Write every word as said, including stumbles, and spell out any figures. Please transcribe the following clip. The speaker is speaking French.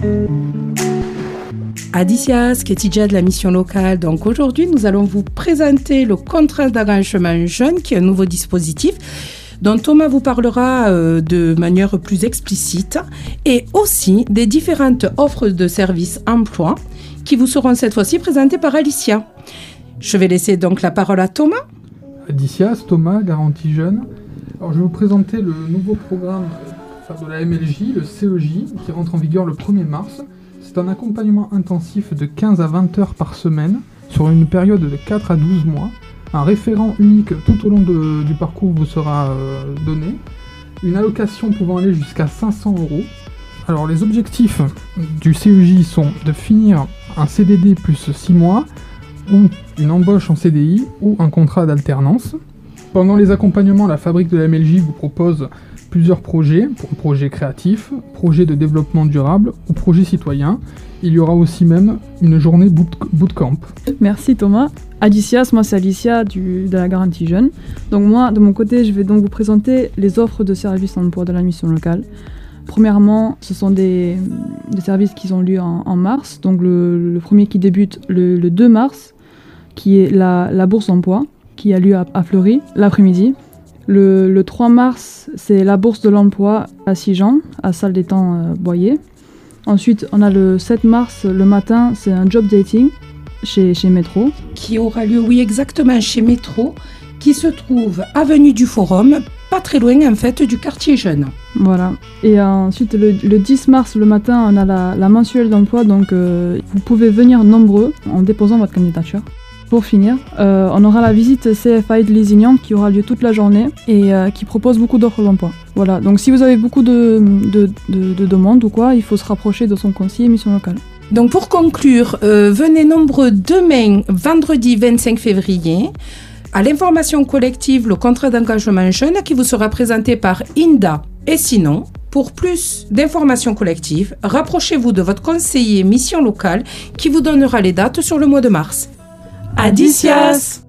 Adicias, Ketidja de la mission locale. Donc aujourd'hui, nous allons vous présenter le contrat d'engagement jeune, qui est un nouveau dispositif dont Thomas vous parlera euh, de manière plus explicite, et aussi des différentes offres de services emploi qui vous seront cette fois-ci présentées par Alicia. Je vais laisser donc la parole à Thomas. Adicias, Thomas, Garantie Jeune. Alors, je vais vous présenter le nouveau programme de la M L J, le C E J, qui rentre en vigueur le premier mars. C'est un accompagnement intensif de quinze à vingt heures par semaine sur une période de quatre à douze mois. Un référent unique tout au long de, du parcours vous sera euh, donné. Une allocation pouvant aller jusqu'à cinq cents euros. Alors les objectifs du C E J sont de finir un C D D plus six mois, ou une embauche en C D I, ou un contrat d'alternance. Pendant les accompagnements, la fabrique de la M L J vous propose plusieurs projets, projets créatifs, projets de développement durable ou projets citoyens. Il y aura aussi même une journée boot, bootcamp. Merci Thomas. Adicias, moi c'est Alicia du, de la Garantie Jeune. Donc moi, de mon côté, je vais donc vous présenter les offres de services d'emploi de la mission locale. Premièrement, ce sont des, des services qui ont lieu en, en mars. Donc le, le premier qui débute le, le deux mars, qui est la, la bourse d'emploi, qui a lieu à, à Fleury l'après-midi. Le, le trois mars, c'est la bourse de l'emploi à Sijan, à Salle des Temps euh, Boyer. Ensuite, on a le sept mars, le matin, c'est un job dating chez, chez Métro. Qui aura lieu, oui, exactement, chez Métro, qui se trouve avenue du Forum, pas très loin, en fait, du quartier jeune. Voilà. Et ensuite, le, le dix mars, le matin, on a la, la mensuelle d'emploi, donc euh, vous pouvez venir nombreux en déposant votre candidature. Pour finir, euh, on aura la visite C F I de Lézignan qui aura lieu toute la journée et euh, qui propose beaucoup d'offres d'emploi. Voilà, donc si vous avez beaucoup de, de, de, de demandes ou quoi, il faut se rapprocher de son conseiller mission locale. Donc pour conclure, euh, venez nombreux demain, vendredi vingt-cinq février, à l'information collective, le contrat d'engagement jeune qui vous sera présenté par Inda. Et sinon, pour plus d'informations collectives, rapprochez-vous de votre conseiller mission locale qui vous donnera les dates sur le mois de mars. Adicias!